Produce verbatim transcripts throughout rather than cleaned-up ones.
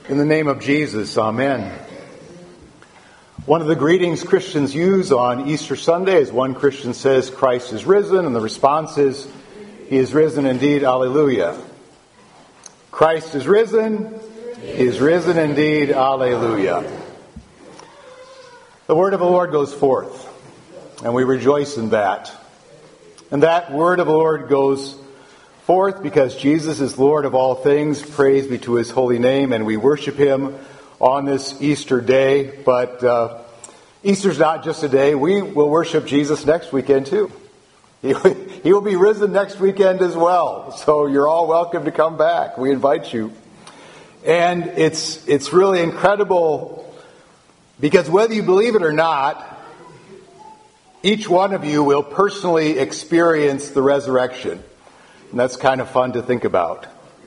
In the name of Jesus, amen. One of the greetings Christians use on Easter Sunday is one Christian says, Christ is risen, and the response is, He is risen indeed, alleluia. Christ is risen, He is risen indeed, alleluia. The word of the Lord goes forth, and we rejoice in that. And that word of the Lord goes forth because Jesus is Lord of all things. Praise be to His holy name, and we worship Him on this Easter day. But uh, Easter's not just a day. We will worship Jesus next weekend too. He, he will be risen next weekend as well. So you're all welcome to come back. We invite you. And it's it's really incredible because whether you believe it or not, each one of you will personally experience the resurrection. And that's kind of fun to think about.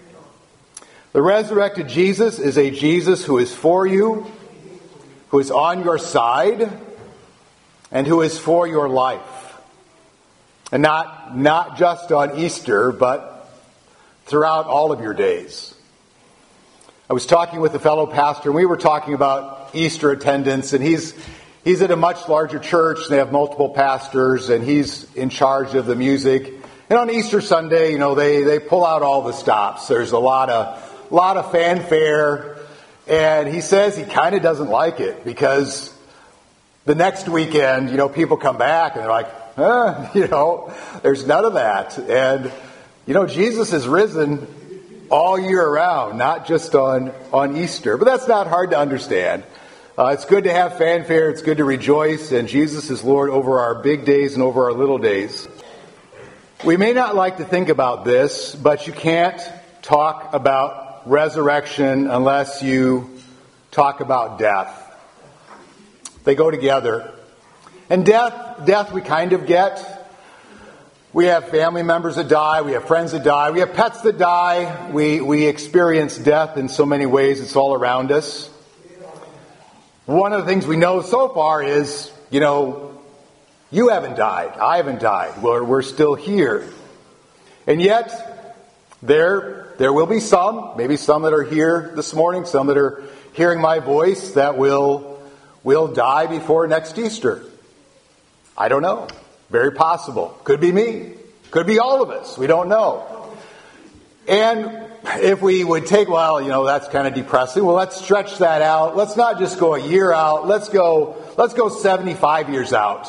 The resurrected Jesus is a Jesus who is for you, who is on your side, and who is for your life. And not, not just on Easter, but throughout all of your days. I was talking with a fellow pastor, and we were talking about Easter attendance, and he's he's at a much larger church. They have multiple pastors, and he's in charge of the music. And on Easter Sunday, you know, they, they pull out all the stops. There's a lot of lot of fanfare. And he says he kind of doesn't like it because the next weekend, you know, people come back and they're like, eh, you know, there's none of that. And, you know, Jesus is risen all year round, not just on, on Easter. But that's not hard to understand. Uh, it's good to have fanfare. It's good to rejoice. And Jesus is Lord over our big days and over our little days. We may not like to think about this, but you can't talk about resurrection unless you talk about death. They go together. And death, death we kind of get. We have family members that die. We have friends that die. We have pets that die. We, we experience death in so many ways. It's all around us. One of the things we know so far is, you know, you haven't died. I haven't died. We're, we're still here. And yet, there, there will be some, maybe some that are here this morning, some that are hearing my voice that will, will die before next Easter. I don't know. Very possible. Could be me. Could be all of us. We don't know. And if we would take, well, you know, that's kind of depressing. Well, let's stretch that out. Let's not just go a year out. Let's go, let's go seventy-five years out.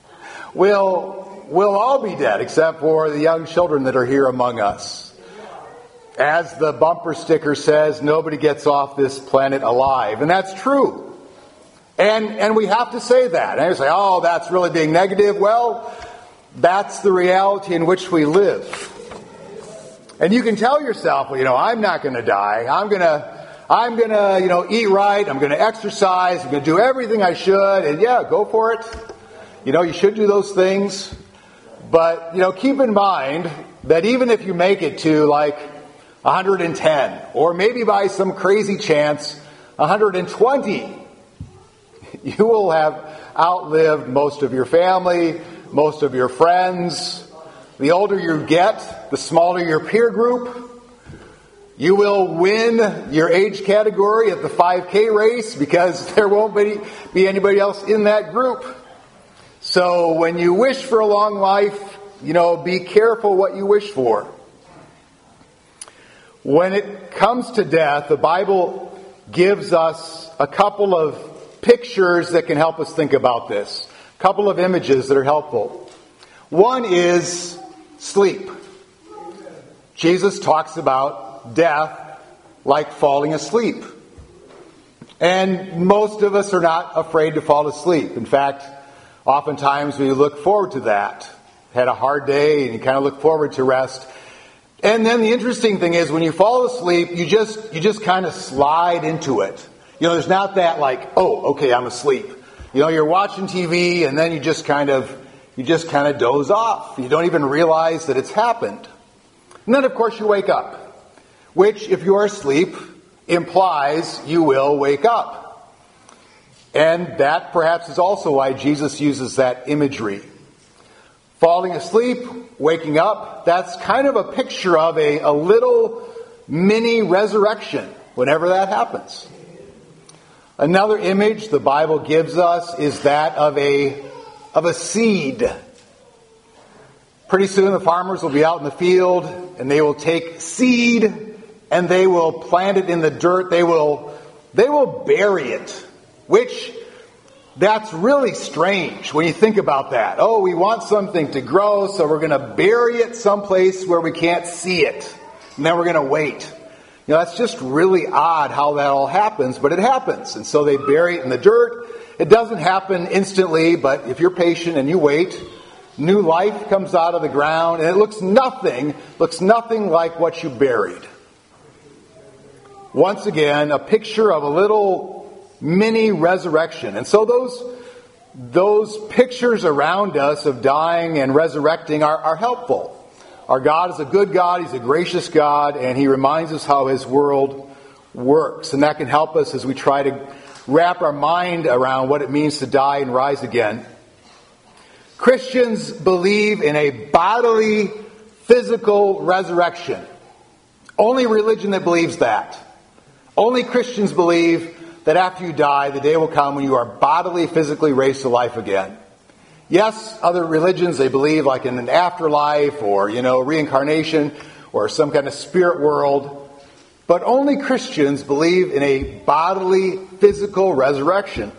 We'll, we'll all be dead except for the young children that are here among us. As the bumper sticker says, nobody gets off this planet alive. And that's true. And, and we have to say that. And you say, oh, that's really being negative. Well, that's the reality in which we live. And you can tell yourself, well, you know, I'm not going to die. I'm going to, I'm going to, you know, eat right. I'm going to exercise. I'm going to do everything I should. And yeah, go for it. You know, you should do those things. But, you know, keep in mind that even if you make it to like one hundred ten, or maybe by some crazy chance, one hundred twenty, you will have outlived most of your family, most of your friends. The older you get, the smaller your peer group. You will win your age category at the five K race because there won't be, be anybody else in that group. So when you wish for a long life, you know, be careful what you wish for. When it comes to death, the Bible gives us a couple of pictures that can help us think about this. A couple of images that are helpful. One is sleep. Jesus talks about death like falling asleep. And most of us are not afraid to fall asleep. In fact, oftentimes we look forward to that. Had a hard day and you kind of look forward to rest. And then the interesting thing is when you fall asleep, you just you just kind of slide into it. You know, there's not that like, oh, okay, I'm asleep. You know, you're watching T V and then you just kind of you just kind of doze off. You don't even realize that it's happened. And then of course you wake up, which if you're asleep implies you will wake up. And that perhaps is also why Jesus uses that imagery. Falling asleep, waking up, that's kind of a picture of a, a little mini resurrection. whenever that happens. Another image the Bible gives us is that of a, of a seed. Pretty soon the farmers will be out in the field and they will take seed and they will plant it in the dirt. They will, they will bury it, which that's really strange when you think about that. Oh, we want something to grow, so we're going to bury it someplace where we can't see it. And then we're going to wait. You know, that's just really odd how that all happens, but it happens. And so they bury it in the dirt. It doesn't happen instantly, but if you're patient and you wait, new life comes out of the ground, and it looks nothing, looks nothing like what you buried. Once again, a picture of a little mini resurrection. And so those, those pictures around us of dying and resurrecting are, are helpful. Our God is a good God, He's a gracious God, and He reminds us how His world works. And that can help us as we try to wrap our mind around what it means to die and rise again. Christians believe in a bodily, physical resurrection. Only religion that believes that. Only Christians believe that after you die, the day will come when you are bodily, physically raised to life again. Yes, other religions, they believe like in an afterlife or, you know, reincarnation or some kind of spirit world. But only Christians believe in a bodily, physical resurrection.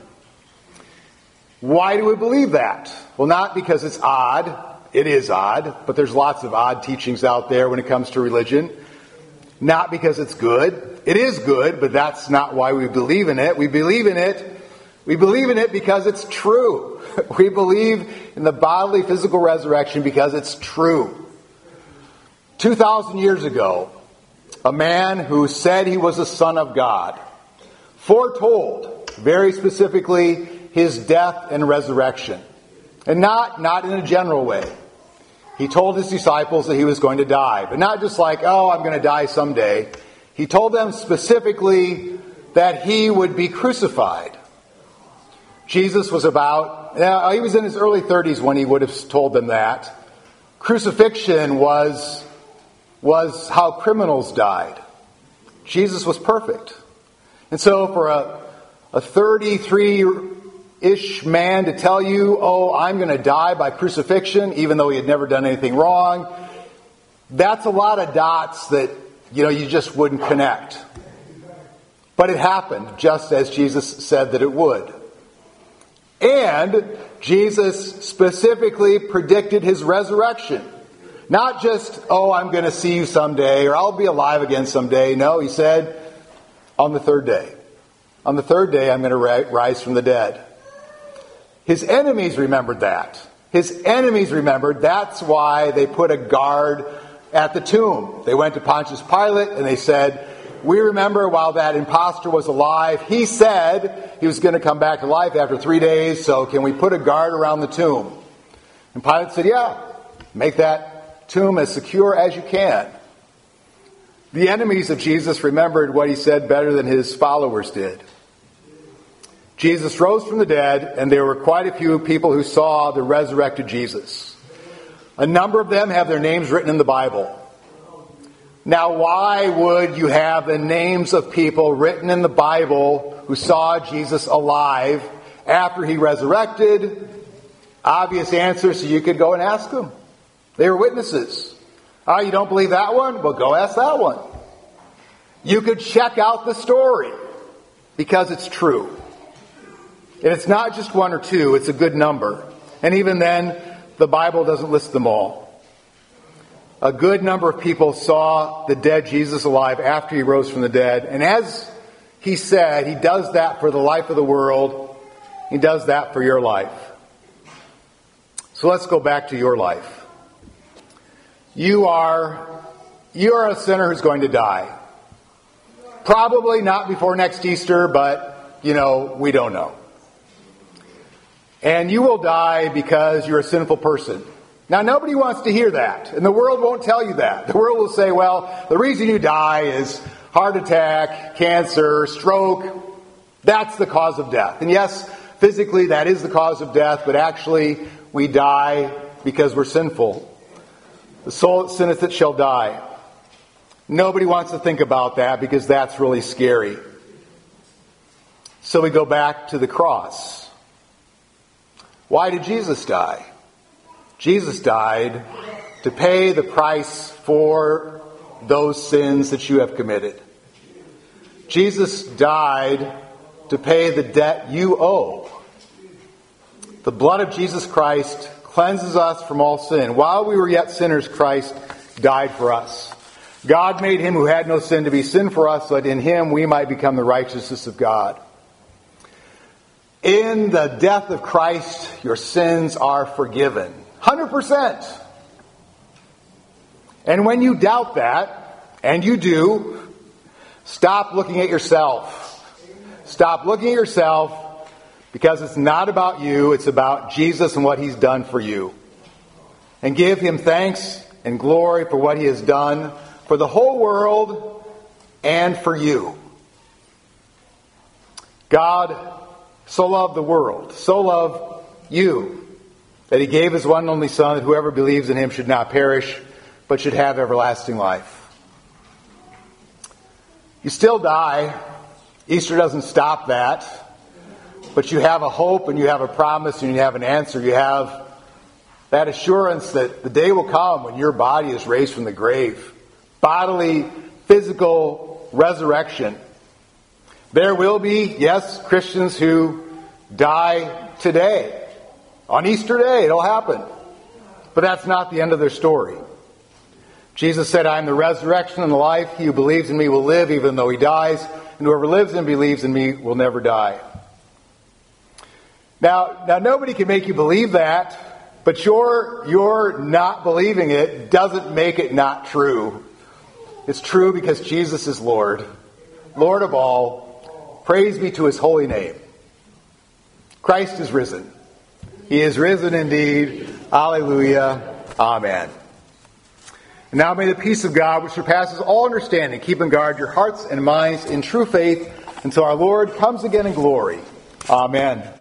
Why do we believe that? Well, not because it's odd. It is odd, but there's lots of odd teachings out there when it comes to religion. Not because it's good. It is good, but that's not why we believe in it. We believe in it. We believe in it because it's true. We believe in the bodily, physical resurrection because it's true. Two thousand years ago, a man who said he was a son of God foretold, very specifically, his death and resurrection. And not, not in a general way. He told his disciples that he was going to die. But not just like, oh, I'm going to die someday. He told them specifically that he would be crucified. Jesus was about, uh, he was in his early thirties when he would have told them that. Crucifixion was, was how criminals died. Jesus was perfect. And so for a, a thirty-three-ish man to tell you, oh, I'm going to die by crucifixion, even though he had never done anything wrong, that's a lot of dots that, you know, you just wouldn't connect. But it happened just as Jesus said that it would. And Jesus specifically predicted his resurrection. Not just, oh, I'm going to see you someday, or I'll be alive again someday. No, he said, on the third day. On the third day, I'm going to rise from the dead. His enemies remembered that. His enemies remembered. That's why they put a guard at the tomb. They went to Pontius Pilate and they said, we remember while that imposter was alive, he said he was going to come back to life after three days, so can we put a guard around the tomb? And Pilate said, yeah, make that tomb as secure as you can. The enemies of Jesus remembered what he said better than his followers did. Jesus rose from the dead, and there were quite a few people who saw the resurrected Jesus. A number of them have their names written in the Bible. Now, why would you have the names of people written in the Bible who saw Jesus alive after he resurrected? Obvious answer, so you could go and ask them. They were witnesses. Oh, you don't believe that one? Well, go ask that one. You could check out the story because it's true. And it's not just one or two, it's a good number. And even then, the Bible doesn't list them all. A good number of people saw the dead Jesus alive after he rose from the dead. And as he said, he does that for the life of the world. He does that for your life. So let's go back to your life. You are, you are a sinner who's going to die. Probably not before next Easter, but, you know, we don't know. And you will die because you're a sinful person. Now, nobody wants to hear that, and the world won't tell you that. The world will say, well, the reason you die is heart attack, cancer, stroke. That's the cause of death. And yes, physically that is the cause of death, but actually we die because we're sinful. The soul that sinneth it shall die. Nobody wants to think about that because that's really scary. So we go back to the cross. Why did Jesus die? Jesus died to pay the price for those sins that you have committed. Jesus died to pay the debt you owe. The blood of Jesus Christ cleanses us from all sin. While we were yet sinners, Christ died for us. God made him who had no sin to be sin for us, so that in him we might become the righteousness of God. In the death of Christ, your sins are forgiven. one hundred percent. And when you doubt that, and you do, stop looking at yourself. Stop looking at yourself, because it's not about you, it's about Jesus and what he's done for you. And give him thanks and glory for what he has done for the whole world and for you. God so loved the world, so loved you, that he gave his one and only Son, that whoever believes in him should not perish, but should have everlasting life. You still die. Easter doesn't stop that. But you have a hope, and you have a promise, and you have an answer. You have that assurance that the day will come when your body is raised from the grave. Bodily, physical resurrection. There will be, yes, Christians who die today. On Easter Day, it'll happen. But that's not the end of their story. Jesus said, I am the resurrection and the life. He who believes in me will live even though he dies. And whoever lives and believes in me will never die. Now, now nobody can make you believe that. But your, your not believing it doesn't make it not true. It's true because Jesus is Lord. Lord of all. Praise be to his holy name. Christ is risen. He is risen indeed. Alleluia. Amen. And now may the peace of God, which surpasses all understanding, keep and guard your hearts and minds in true faith until our Lord comes again in glory. Amen.